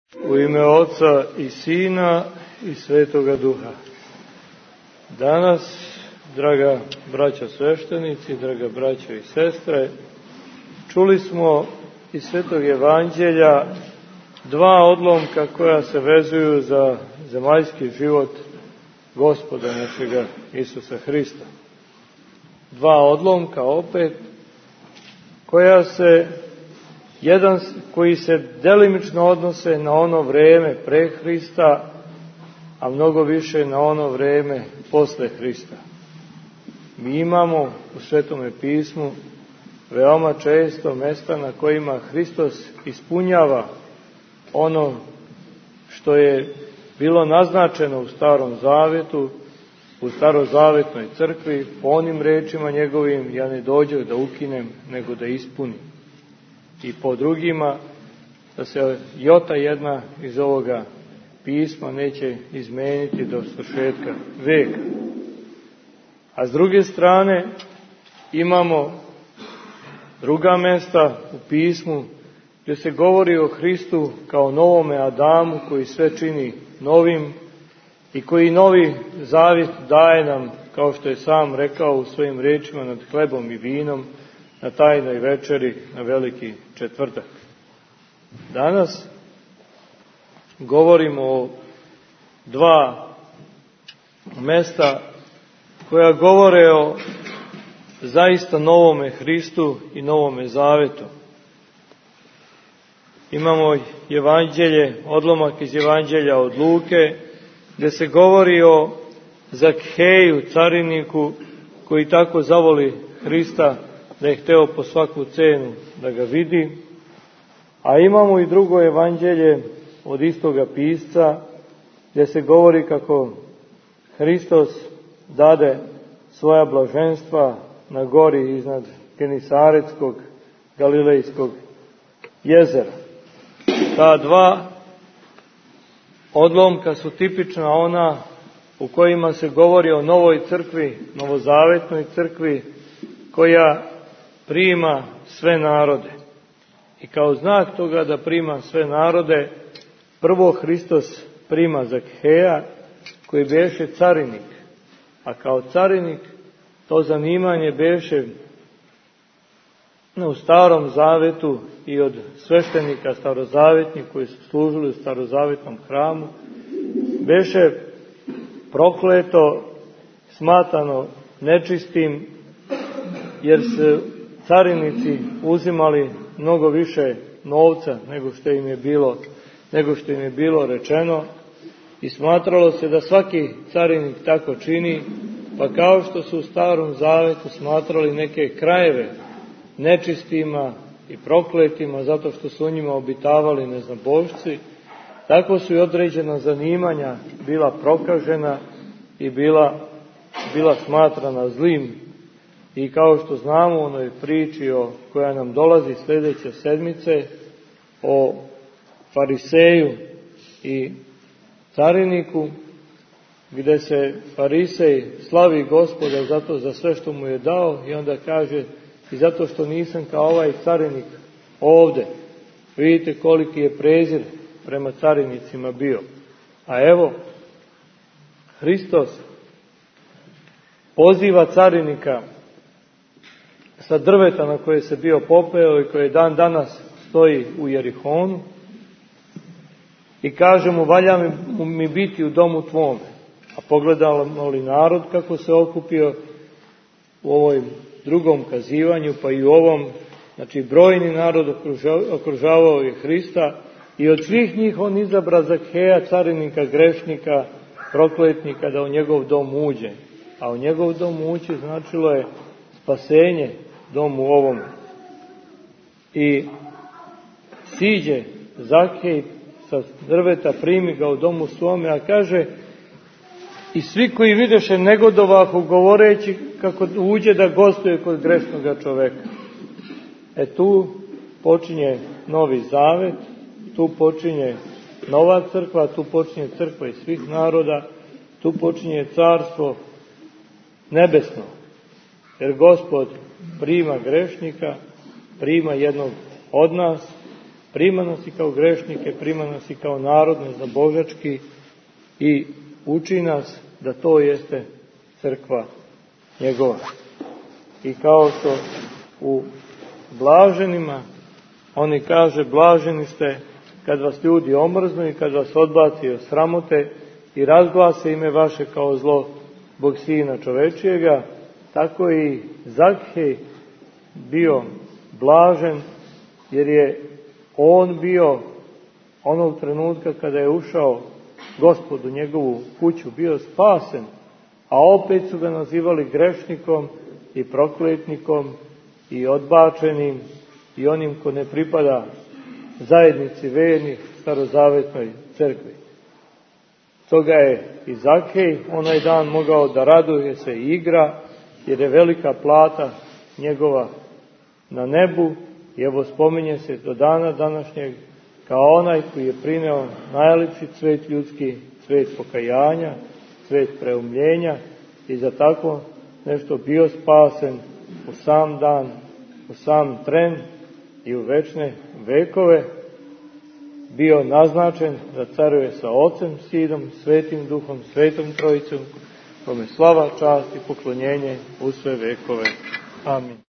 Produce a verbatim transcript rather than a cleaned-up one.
U ime Oca i Sina i Svetoga Duha. Danas, draga braća sveštenici, draga braćo i sestre, čuli smo iz Svetog Evanđelja dva odlomka koja se vezuju za zemaljski život Gospoda našega Isusa Hrista. Dva odlomka opet, koja se, jedan koji se delimično odnose na ono vreme pre Hrista, a mnogo više na ono vreme posle Hrista. Mi imamo u Svetome pismu veoma često mesta na kojima Hristos ispunjava ono što je bilo naznačeno u Starom Zavetu, u Starozavetnoj crkvi, po onim rečima njegovim: ja ne dođem da ukinem, nego da ispunim. I po drugima, da se jota jedna iz ovoga pisma neće izmeniti do svršetka veka. A s druge strane imamo druga mesta u pismu gdje se govori o Hristu kao novome Adamu koji sve čini novim i koji novi zavjet daje nam, kao što je sam rekao u svojim rečima, nad hlebom i vinom na tajnoj večeri na veliki četvrtak. Danas govorimo o dva mesta koja govore o zaista novome Hristu i novome zavetu. Imamo evanđelje, odlomak iz Evanđelja od Luke, gdje se govori o Zakheju, cariniku, koji tako zavoli Hrista da je hteo po svaku cenu da ga vidi. A imamo i drugo evanđelje od istoga pisca, gdje se govori kako Hristos dade svoja blaženstva na gori iznad Genisaretskog Galilejskog jezera. Ta dva odlomka su tipična ona u kojima se govori o novoj crkvi, novozavetnoj crkvi, koja prima sve narode. I kao znak toga da prima sve narode, prvo Hristos prima Zakheja, koji beše carinik. A kao carinik to zanimanje beše u Starom Zavetu i od sveštenika starozavetnih koji su služili u starozavetnom hramu, beše prokleto, smatrano nečistim, jer se carinici uzimali mnogo više novca nego što im je bilo, nego što im je bilo rečeno, i smatralo se da svaki carinik tako čini, pa kao što su u Starom Zavetu smatrali neke krajeve nečistima i prokletima zato što su u njima obitavali neznabošci, tako su i određena zanimanja bila prokažena i bila, bila smatrana zlim. I kao što znamo u onoj priči o, koja nam dolazi sljedeće sedmice, o fariseju i cariniku, gdje se farisej slavi Gospoda zato za sve što mu je dao, i onda kaže: i zato što nisam kao ovaj carinik ovde. Vidite koliki je prezir prema carinicima bio. A evo, Hristos poziva carinika sa drveta na koje se bio popeo i koje dan danas stoji u Jerihonu, i kaže mu: valja mi biti u domu tvome. A pogledamo li narod kako se okupio u ovoj drugom kazivanju, pa i u ovom, znači brojni narod okružavao je Hrista, i od svih njih on izabra Zakheja, carinika, grešnika, prokletnika, da u njegov dom uđe. A u njegov dom ući značilo je spasenje domu ovom. I siđe Zakhej sa drveta, primi ga u domu svome, a kaže: i svi koji videše negodovahu, govoreći kako uđe da gostuje kod grešnoga čoveka. E tu počinje novi zavet, tu počinje nova crkva, tu počinje crkva i svih naroda, tu počinje carstvo nebesno. Jer Gospod prima grešnika, prima jednog od nas, Prima nas i kao grešnike, prima nas i kao narod nezabožački i uči nas da to jeste crkva njegova. I kao što u blaženima, oni kaže, blaženi ste kad vas ljudi omrznu i kad vas odbaci od sramote i razglase ime vaše kao zlo Bog Sina čovečijega, tako i Zakhej bio blažen, jer je on bio onog trenutka kada je ušao Gospod u njegovu kuću, bio spasen, a opet su ga nazivali grešnikom i prokletnikom i odbačenim i onim ko ne pripada zajednici vernih starozavetnoj crkvi. Toga je i Zakhej onaj dan mogao da raduje se i igra, jer je velika plata njegova na nebu, i evo spominje se do dana današnjeg kao onaj koji je prineo najlepši cvet ljudski, cvet pokajanja, cvet preumljenja, i za tako nešto bio spasen u sam dan, u sam tren i u večne vekove, bio naznačen da caruje sa Ocem, Sinom, Svetim Duhom, Svetom Trojicom, kome slava, čast i poklonjenje u sve vekove. Amin.